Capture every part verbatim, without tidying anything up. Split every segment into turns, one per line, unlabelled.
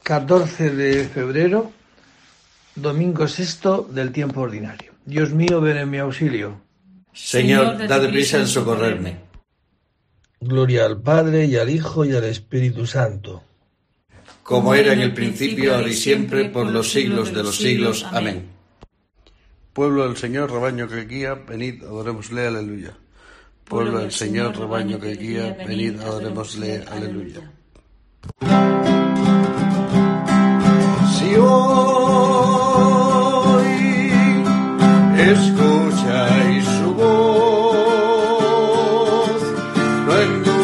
catorce de febrero, domingo sexto del tiempo ordinario. Dios mío, ven en mi auxilio.
Señor, date prisa en socorrerme.
Gloria al Padre, y al Hijo, y al Espíritu Santo.
Como era en el principio, ahora y siempre, por los siglos de los siglos. Amén.
Pueblo del Señor, rebaño que guía, venid, adorémosle, aleluya. Pueblo del Señor, rebaño que guía, venid, adorémosle, aleluya. Si hoy escucháis su voz, no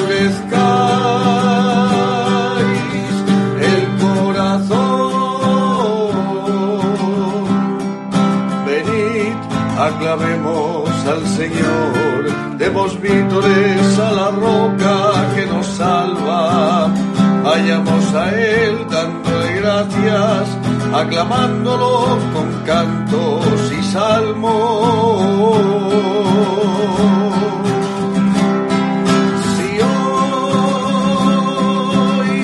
endurezcáis el corazón. Venid, aclamemos al Señor, demos vítores a la roca que nos salva. Vayamos a Él dándole gracias, aclamándolo con cantos y salmos. Si hoy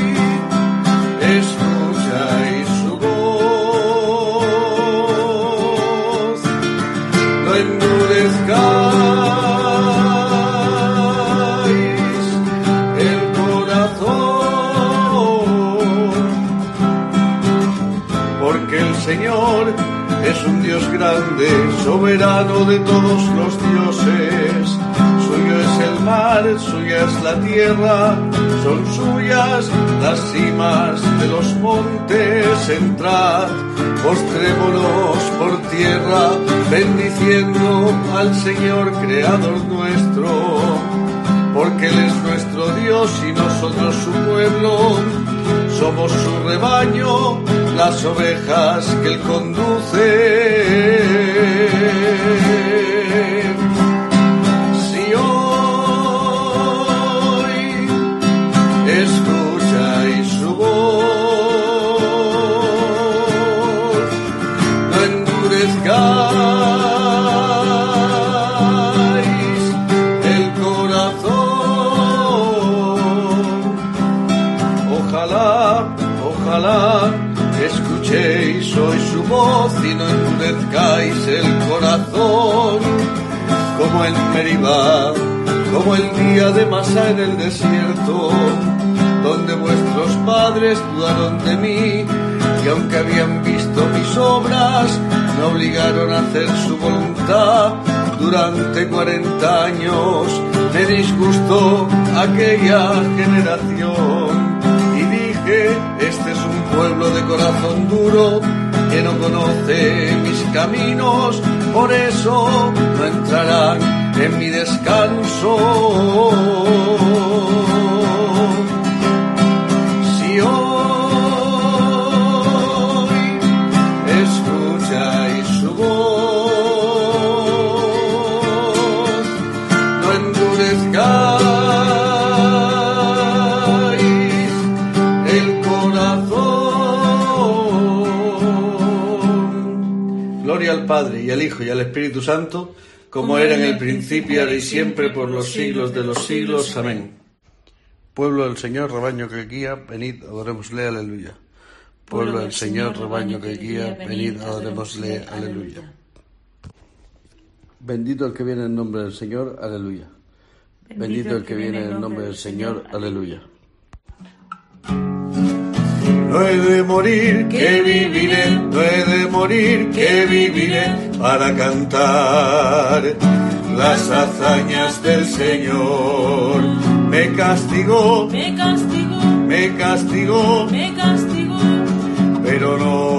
escucháis su voz, no endurezcáis Señor es un Dios grande, soberano de todos los dioses. Suyo es el mar, suya es la tierra, son suyas las cimas de los montes. Entrad, postrémonos por tierra, bendiciendo al Señor creador nuestro, porque Él es nuestro Dios y nosotros su pueblo. Somos su rebaño, las ovejas que Él conduce. Si hoy escucháis su voz, no endurezcáis el corazón. Ojalá, ojalá escuchéis hoy su voz y no endurezcáis el corazón, como en Meribá, como el día de Masá en el desierto, donde vuestros padres dudaron de mí, y aunque habían visto mis obras, me obligaron a hacer su voluntad. Durante cuarenta años me disgustó aquella generación. Este es un pueblo de corazón duro, que no conoce mis caminos, por eso no entrarán en mi descanso. Si hoy escucháis su voz, no endurezcáis al Padre, y al Hijo, y al Espíritu Santo, como era en el principio, ahora y siempre, por los siglos de los siglos. Amén. Pueblo del Señor, rebaño que guía, venid, adorémosle, aleluya. Pueblo del Señor, rebaño que guía, venid, adorémosle, aleluya. Bendito el que viene en nombre del Señor, aleluya. Bendito el que viene en nombre del Señor, aleluya. No he de morir, que viviré, no he de morir, que viviré, para cantar las hazañas del Señor. Me castigó,
me castigó,
me castigó,
me castigó,
pero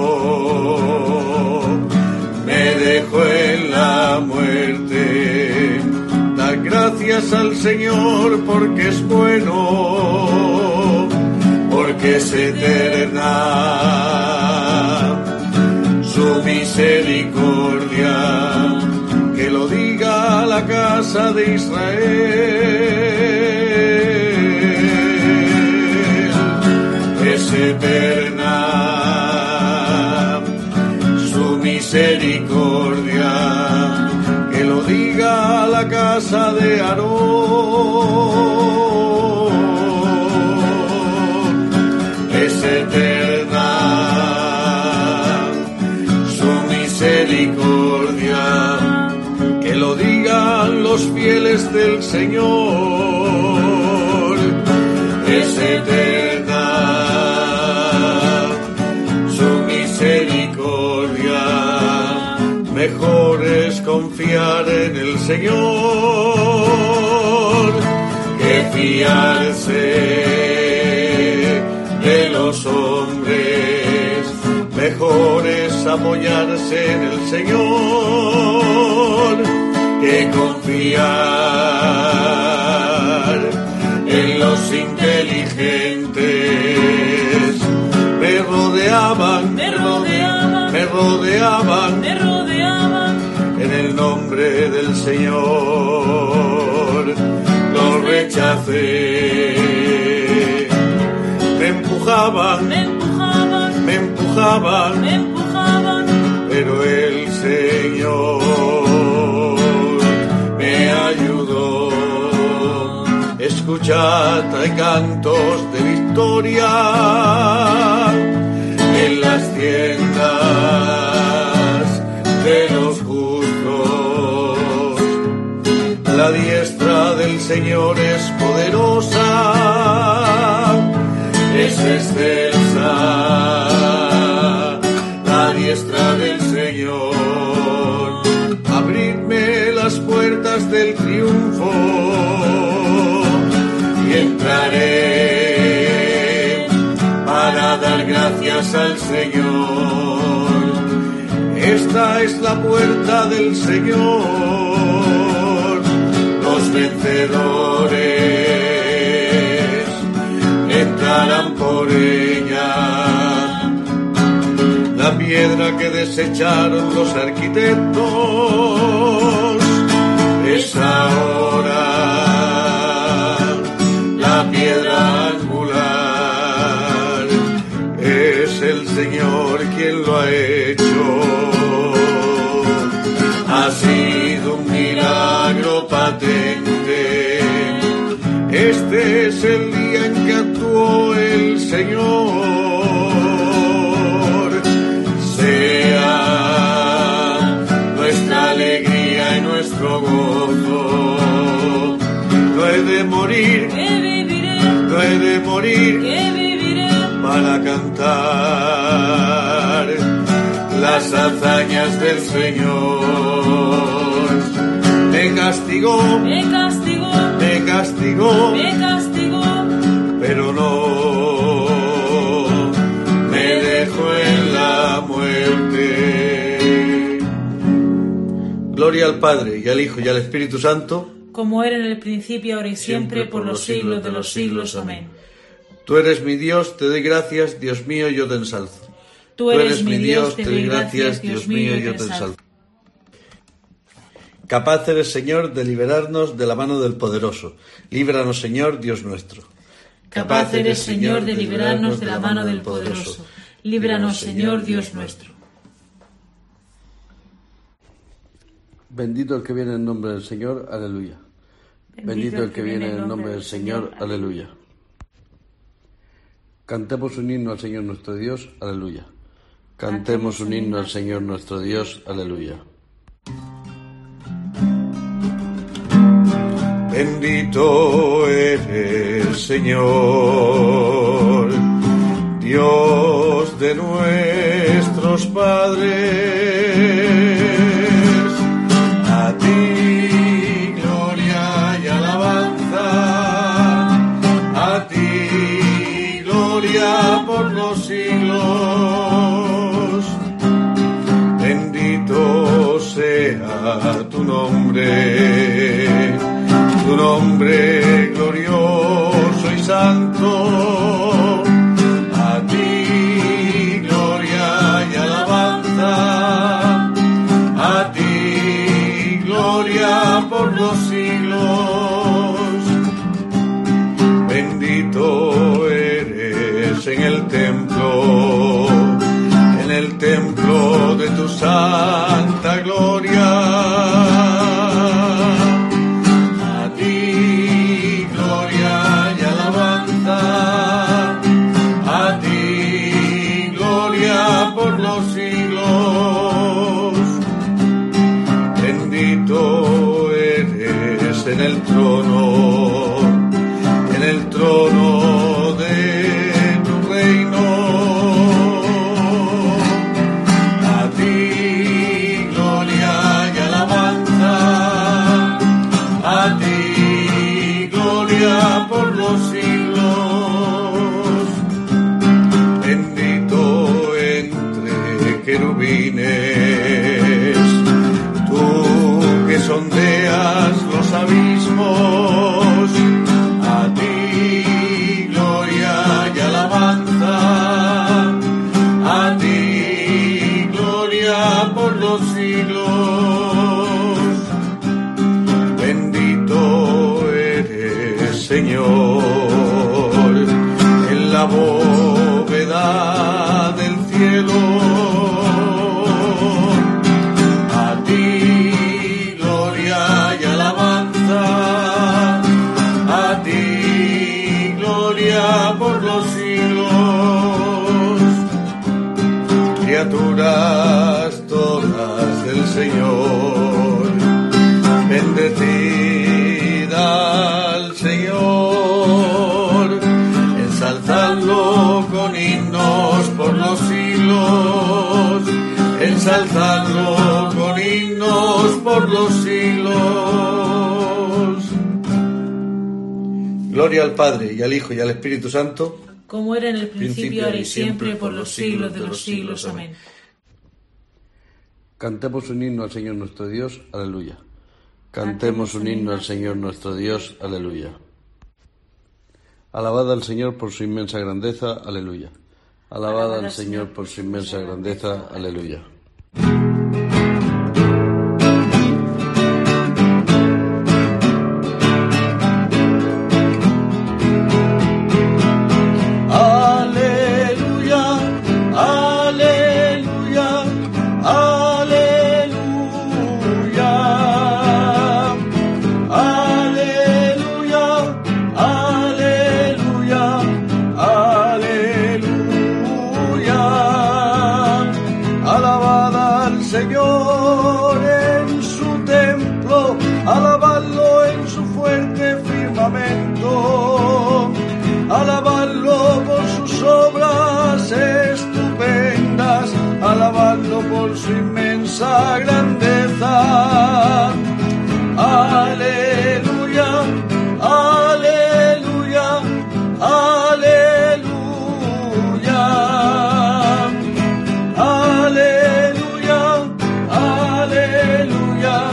no me dejó en la muerte. Da gracias al Señor porque es bueno, porque es eterna su misericordia. Que lo diga la casa de Israel. Es eterna su misericordia. Que lo diga la casa de Aarón. Es eterna es del Señor, es eterna su misericordia. Mejor es confiar en el Señor que fiarse de los hombres. Mejor es apoyarse en el Señor que confiar en los inteligentes. Me rodeaban,
me rodeaban,
me rodeaban,
me rodeaban.
En el nombre del Señor los rechacé. Me empujaban,
Me empujaban,
me empujaban,
me empujaban.
pero el Señor me ayudó. Escuchad, trae cantos de victoria en las tiendas de los justos. La diestra del Señor es poderosa, es excelsa. La diestra del Señor, abridme las puertas del triunfo y entraré para dar gracias al Señor. Esta es la puerta del Señor, los vencedores entrarán por ella. La piedra que desecharon los arquitectos es ahora la piedra angular. Es el Señor quien lo ha hecho. Ha sido un milagro patente. Este es el día en que actuó el Señor. Sea nuestra alegría y nuestro gozo. No he de morir,
Que viviré,
no he de morir
que viviré.
para cantar las hazañas del Señor. Me castigó,
Me castigó,
me castigó,
me castigó.
pero no me dejó en la muerte. Gloria al Padre, y al Hijo, y al Espíritu Santo,
Como era en el principio, ahora y siempre, por los siglos de los siglos. Amén.
Tú eres mi Dios, te doy gracias, Dios mío, yo te ensalzo.
Tú eres mi Dios, te doy gracias, Dios mío, yo te ensalzo.
Capaz eres, Señor, de liberarnos de la mano del poderoso. Líbranos, Señor, Dios nuestro.
Capaz eres, Señor, de librarnos de la mano del poderoso. Líbranos, Señor, Dios nuestro.
Bendito el que viene en nombre del Señor, aleluya. Bendito el que viene en nombre del Señor, aleluya. Cantemos un himno al Señor nuestro Dios, aleluya. Cantemos un himno al Señor nuestro Dios, aleluya.
Bendito eres, Señor, Dios de nuestros padres. A ti gloria y alabanza, a ti gloria por los siglos. Bendito sea tu nombre, tu nombre glorioso y santo. A ti gloria y alabanza, a ti gloria por los siglos. Bendito eres en el templo, en el templo de tu santa gloria. A ti el trono, en el trono de tu reino. A ti gloria y alabanza, a ti gloria por los siglos. Bendito entre querubines, tú que sondeas los abismos, a ti gloria y alabanza, a ti gloria por los siglos. Bendito eres, Señor, en la bóveda del cielo. Por los siglos, criaturas todas del Señor, bendecida al Señor, ensalzadlo con himnos por los siglos, ensalzadlo con himnos por los siglos. Gloria al Padre, y al Hijo, y al Espíritu Santo,
como era en el principio, ahora y siempre, por los siglos de los siglos. Amén.
Cantemos un himno al Señor nuestro Dios, aleluya. Cantemos un himno al Señor nuestro Dios, aleluya. Alabad al Señor por su inmensa grandeza, aleluya. Alabad al Señor por su inmensa grandeza, aleluya.
Alabadlo por sus obras estupendas, alabadlo por su inmensa grandeza. Aleluya, aleluya, aleluya, aleluya, aleluya,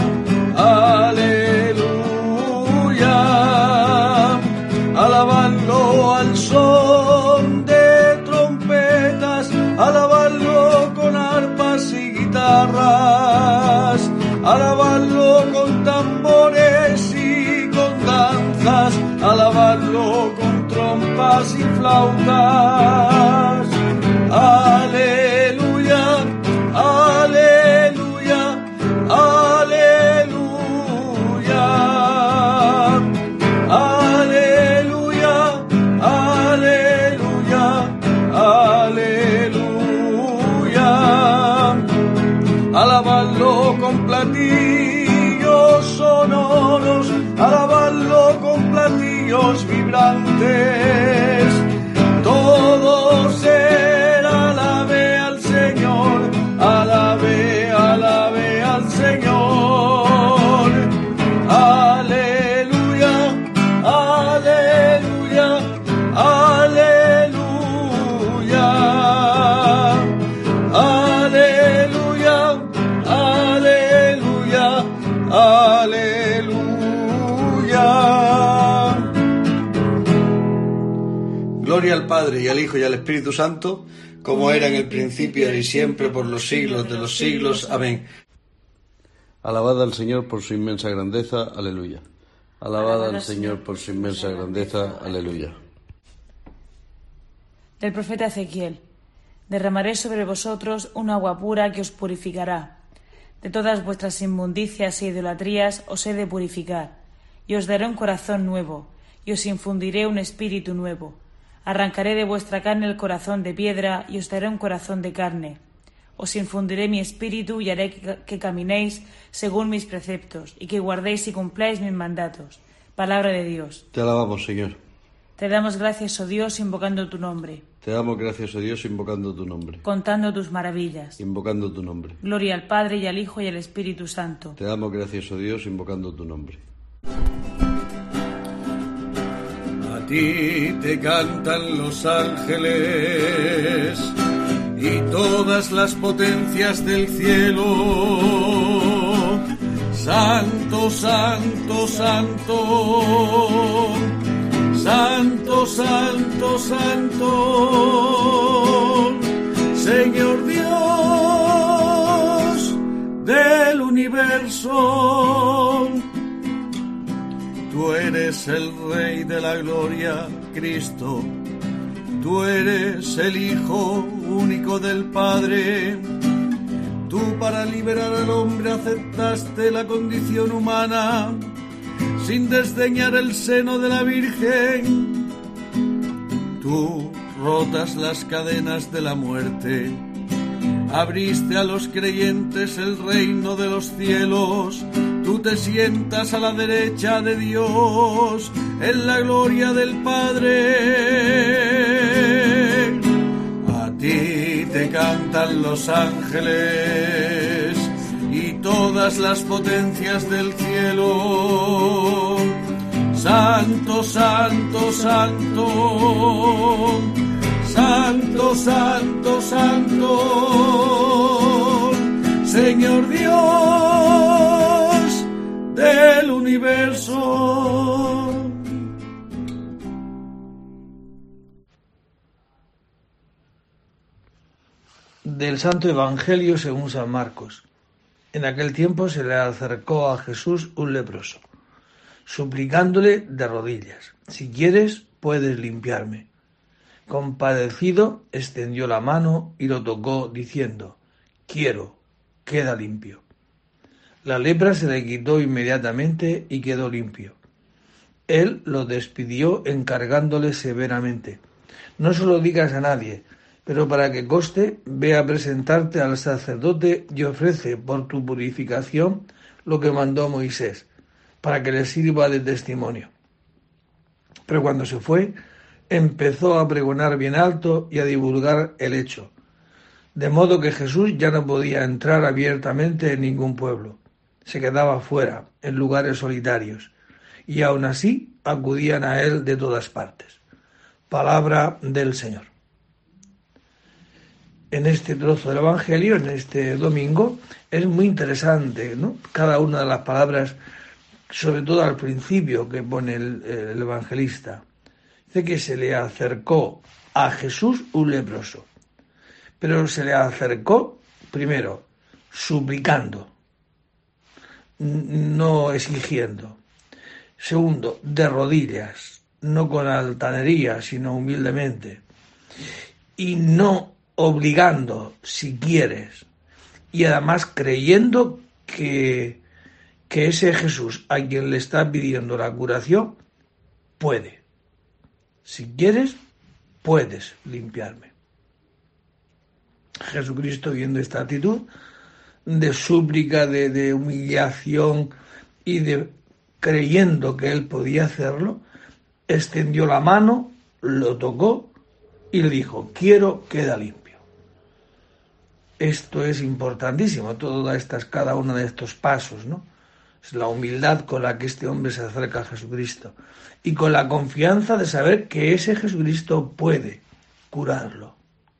aleluya. Alabadlo al son de trompetas, alabadlo con arpas y guitarras, alabadlo con tambores y con danzas, alabadlo con trompas y flautas. Aleluya, aleluya, aleluya, aleluya, aleluya, aleluya. Alabadlo con platillos sonoros, alabadlo con platillos vibrantes. Todo ser alabe al Señor, alabe, alabe al Señor. Aleluya, aleluya, aleluya, aleluya, aleluya, aleluya. Gloria al Padre, y al Hijo, y al Espíritu Santo, como era en el principio, y siempre, por los siglos de los siglos. Amén.
Alabad al Señor por su inmensa grandeza, aleluya. Alabad al Señor por su inmensa grandeza, aleluya.
Del profeta Ezequiel. Derramaré sobre vosotros un agua pura que os purificará. De todas vuestras inmundicias e idolatrías os he de purificar, y os daré un corazón nuevo, y os infundiré un espíritu nuevo. Arrancaré de vuestra carne el corazón de piedra, y os daré un corazón de carne. Os infundiré mi espíritu, y haré que, que caminéis según mis preceptos, y que guardéis y cumpláis mis mandatos. Palabra de Dios.
Te alabamos, Señor.
Te damos gracias, oh Dios, invocando tu nombre.
Te damos gracias, oh Dios, invocando tu nombre.
Contando tus maravillas.
Invocando tu nombre.
Gloria al Padre, y al Hijo, y al Espíritu Santo.
Te damos gracias, oh Dios, invocando tu nombre.
A ti te cantan los ángeles y todas las potencias del cielo. Santo, santo, santo. Santo, santo, santo, Señor Dios del universo. Tú eres el Rey de la gloria, Cristo. Tú eres el Hijo único del Padre. Tú para liberar al hombre aceptaste la condición humana, sin desdeñar el seno de la Virgen. Tú rotas las cadenas de la muerte, abriste a los creyentes el reino de los cielos. Tú te sientas a la derecha de Dios, en la gloria del Padre. A ti te cantan los ángeles y todas las potencias del cielo. Santo, santo, santo. Santo, santo, santo. Señor Dios del universo.
Del Santo Evangelio según San Marcos. En aquel tiempo se le acercó a Jesús un leproso, suplicándole de rodillas: si quieres, puedes limpiarme. Compadecido, extendió la mano y lo tocó, diciendo: quiero, queda limpio. La lepra se le quitó inmediatamente y quedó limpio. Él lo despidió encargándole severamente: no se lo digas a nadie, pero para que conste, ve a presentarte al sacerdote y ofrece por tu purificación lo que mandó Moisés, para que le sirva de testimonio. Pero cuando se fue, empezó a pregonar bien alto y a divulgar el hecho, de modo que Jesús ya no podía entrar abiertamente en ningún pueblo. Se quedaba fuera, en lugares solitarios, y aun así acudían a él de todas partes. Palabra del Señor. En este trozo del Evangelio, en este domingo, es muy interesante, ¿no? Cada una de las palabras, sobre todo al principio que pone el, el evangelista. Dice que se le acercó a Jesús un leproso, pero se le acercó primero suplicando, no exigiendo. Segundo, de rodillas, no con altanería, sino humildemente. Y no obligando, si quieres, y además creyendo que, que ese Jesús a quien le está pidiendo la curación puede. Si quieres, puedes limpiarme. Jesucristo, viendo esta actitud de súplica, de, de humillación y de creyendo que él podía hacerlo, extendió la mano, lo tocó y le dijo: quiero, queda limpio. Esto es importantísimo, todas estas, cada uno de estos pasos, ¿no? Es la humildad con la que este hombre se acerca a Jesucristo y con la confianza de saber que ese Jesucristo puede curarlo.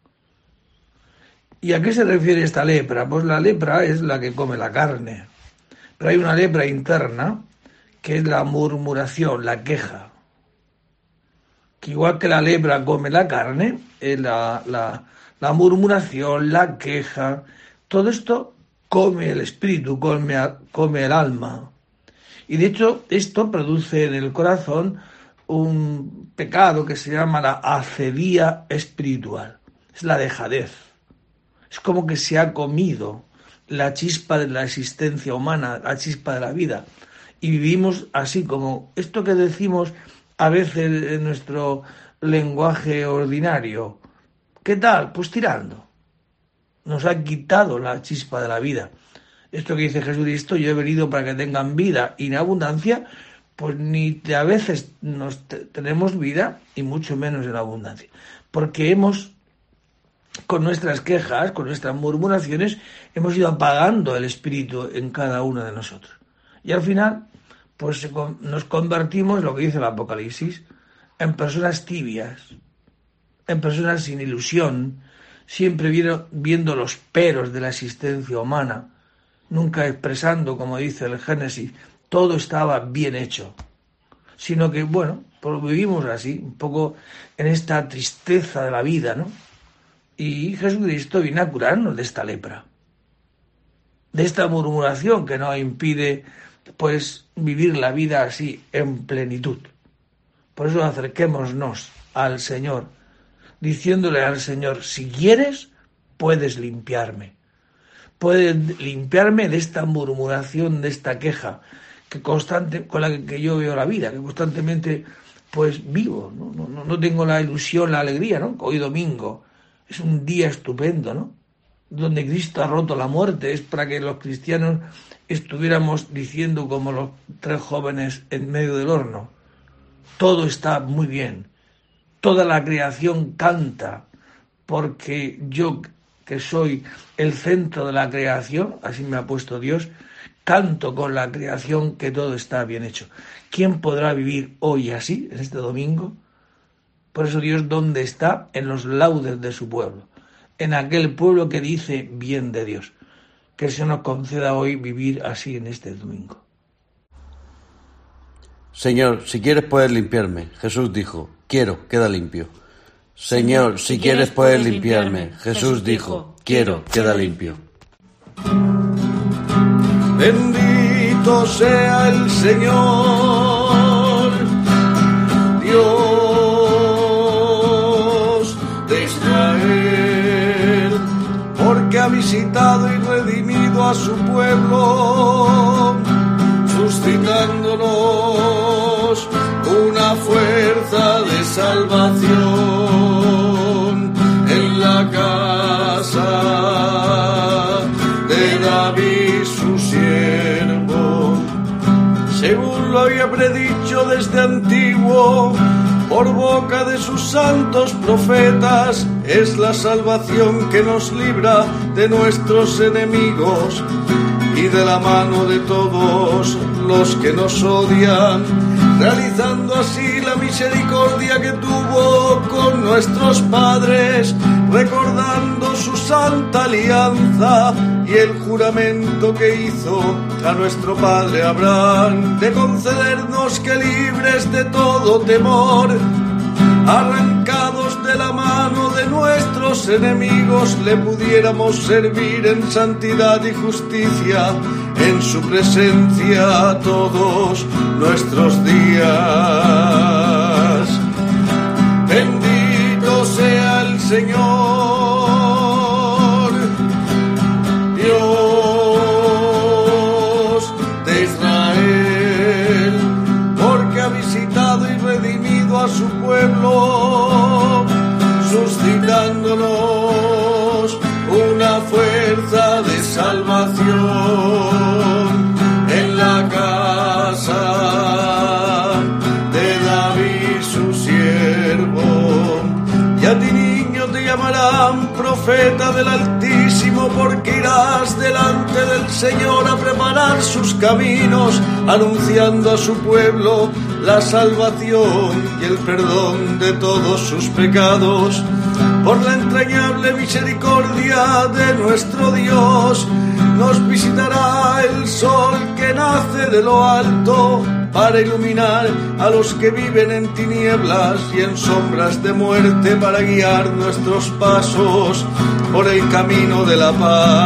¿Y a qué se refiere esta lepra? Pues la lepra es la que come la carne, pero hay una lepra interna que es la murmuración, la queja, que igual que la lepra come la carne, es la, la, la murmuración, la queja, todo esto come el espíritu, come, come el alma. Y de hecho esto produce en el corazón un pecado que se llama la acedia espiritual, es la dejadez. Es como que se ha comido la chispa de la existencia humana, la chispa de la vida. Y vivimos así como esto que decimos a veces en nuestro lenguaje ordinario. ¿Qué tal? Pues tirando. Nos ha quitado la chispa de la vida. Esto que dice Jesucristo: yo he venido para que tengan vida y en abundancia, pues ni te, a veces nos te, tenemos vida y mucho menos en abundancia, porque hemos, con nuestras quejas, con nuestras murmuraciones, hemos ido apagando el espíritu en cada uno de nosotros. Y al final, pues se, nos convertimos, lo que dice el Apocalipsis, en personas tibias, en personas sin ilusión, siempre viendo, viendo los peros de la existencia humana, nunca expresando, como dice el Génesis, todo estaba bien hecho, sino que, bueno, pues vivimos así, un poco en esta tristeza de la vida, ¿no? Y Jesucristo viene a curarnos de esta lepra, de esta murmuración que nos impide, pues, vivir la vida así en plenitud. Por eso acerquémonos al Señor, diciéndole al Señor, si quieres, puedes limpiarme. Puedes limpiarme de esta murmuración, de esta queja que constante, con la que yo veo la vida, que constantemente pues vivo, ¿no? No, no tengo la ilusión, la alegría, ¿no? Hoy domingo es un día estupendo, ¿no? Donde Cristo ha roto la muerte, es para que los cristianos estuviéramos diciendo como los tres jóvenes en medio del horno, todo está muy bien, toda la creación canta, porque yo, que soy el centro de la creación, así me ha puesto Dios, canto con la creación que todo está bien hecho. ¿Quién podrá vivir hoy así, en este domingo? Por eso Dios, ¿dónde está? En los laudes de su pueblo, en aquel pueblo que dice bien de Dios. Que se nos conceda hoy vivir así en este domingo.
Señor, si quieres puedes limpiarme. Jesús dijo, quiero, queda limpio. Señor, si quieres puedes limpiarme. Jesús dijo, quiero, queda limpio.
Bendito sea el Señor, Dios de Israel, porque ha visitado y redimido a su pueblo, suscitándonos una fuerza de salvación en la casa de David su siervo, según lo había predicho desde antiguo por boca de sus santos profetas. Es la salvación que nos libra de nuestros enemigos y de la mano de todos los que nos odian, realizando así la misericordia que tuvo con nuestros padres, recordando su santa alianza y el juramento que hizo a nuestro padre Abraham, de concedernos que, libres de todo temor, arrancados de la mano de nuestros enemigos, le pudiéramos servir en santidad y justicia en su presencia todos nuestros días. Bendito sea el Señor, Dios de Israel, porque ha visitado y redimido a su pueblo, suscitándonos una fuerza de salvación en la casa de David su siervo. Y a ti, niño, te llamarán profeta del Altísimo, porque irás delante del Señor a preparar sus caminos, anunciando a su pueblo la salvación y el perdón de todos sus pecados. Por la entrañable misericordia de nuestro Dios, nos visitará el sol que nace de lo alto, para iluminar a los que viven en tinieblas y en sombras de muerte, para guiar nuestros pasos por el camino de la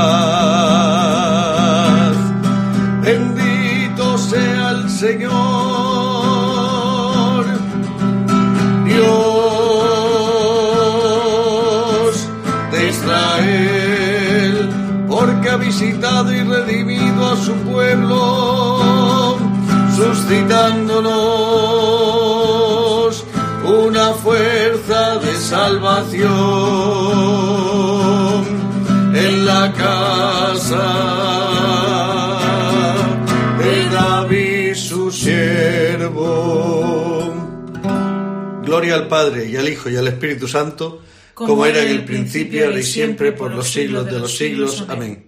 paz. Bendito sea el Señor, Dios de Israel, porque ha visitado y redimido a su pueblo, suscitándonos una fuerza de salvación en la casa de David su siervo. Gloria al Padre, y al Hijo, y al Espíritu Santo, como, como era en el principio, ahora y siempre, por los siglos de los siglos. Amén.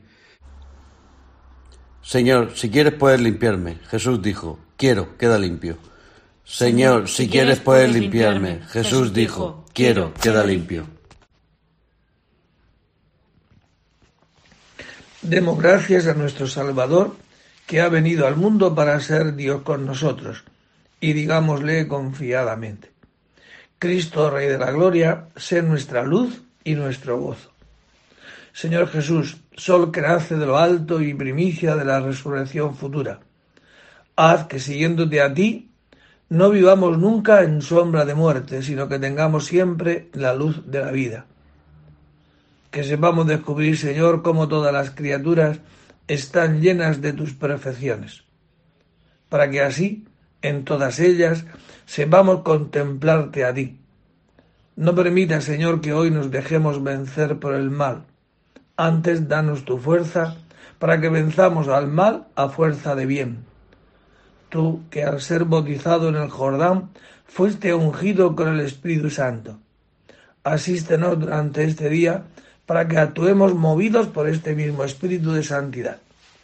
Señor, si quieres puedes limpiarme. Jesús dijo, quiero, queda limpio. Señor, si quieres puedes limpiarme. Jesús dijo, quiero, queda limpio.
Demos gracias a nuestro Salvador, que ha venido al mundo para ser Dios con nosotros, y digámosle confiadamente: Cristo, Rey de la Gloria, sé nuestra luz y nuestro gozo. Señor Jesús, sol que nace de lo alto y primicia de la resurrección futura, haz que siguiéndote a ti, no vivamos nunca en sombra de muerte, sino que tengamos siempre la luz de la vida. Que sepamos descubrir, Señor, cómo todas las criaturas están llenas de tus perfecciones, para que así, en todas ellas, sepamos contemplarte a ti. No permitas, Señor, que hoy nos dejemos vencer por el mal. Antes, danos tu fuerza para que venzamos al mal a fuerza de bien. Tú, que al ser bautizado en el Jordán, fuiste ungido con el Espíritu Santo. Asístenos durante este día para que actuemos movidos por este mismo Espíritu de santidad.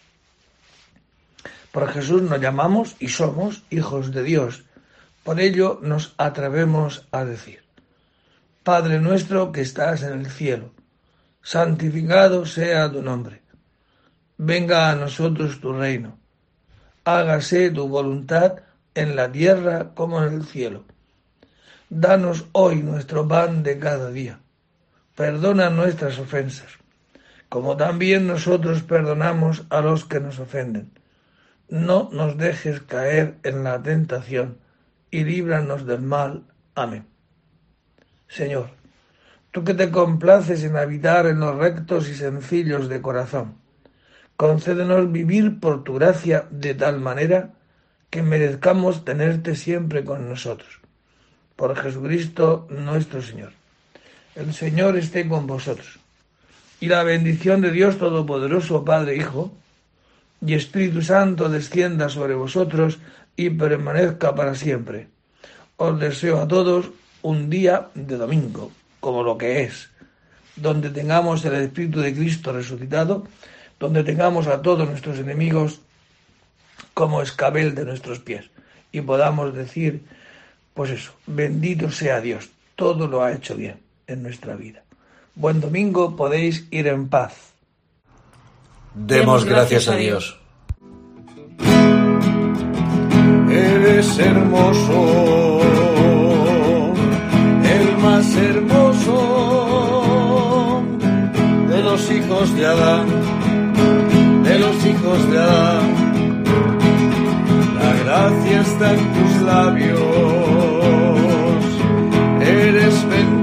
Por Jesús nos llamamos y somos hijos de Dios. Por ello nos atrevemos a decir: Padre nuestro que estás en el cielo, santificado sea tu nombre. Venga a nosotros tu reino. Hágase tu voluntad en la tierra como en el cielo. Danos hoy nuestro pan de cada día. Perdona nuestras ofensas, como también nosotros perdonamos a los que nos ofenden. No nos dejes caer en la tentación y líbranos del mal. Amén. Señor, tú que te complaces en habitar en los rectos y sencillos de corazón, concédenos vivir por tu gracia de tal manera que merezcamos tenerte siempre con nosotros. Por Jesucristo nuestro Señor. El Señor esté con vosotros. Y la bendición de Dios Todopoderoso, Padre, Hijo y Espíritu Santo descienda sobre vosotros y permanezca para siempre. Os deseo a todos un día de domingo, como lo que es, donde tengamos el Espíritu de Cristo resucitado, donde tengamos a todos nuestros enemigos como escabel de nuestros pies, y podamos decir, pues eso, bendito sea Dios, todo lo ha hecho bien en nuestra vida. Buen domingo, podéis ir en paz.
Demos gracias a Dios.
Eres hermoso, el más hermoso de los hijos de Adán, de los hijos de Adán. La gracia está en tus labios, eres bendito.